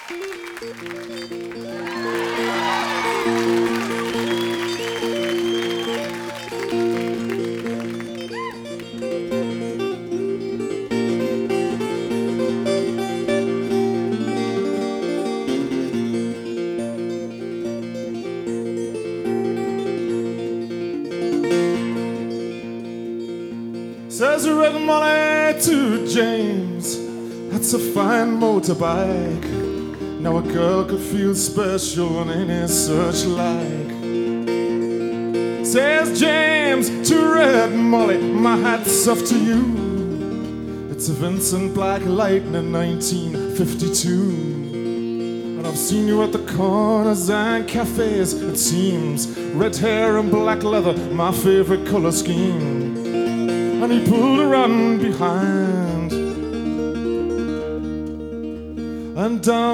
Says Red Molly to James, that's a fine motorbike. Now a girl could feel special in any searchlight. Says James to Red Molly, my hat's off to you. It's a Vincent Black Lightning 1952. And I've seen you at the corners and cafes. It seems red hair and black leather, my favorite color scheme. And he pulled her on behind and down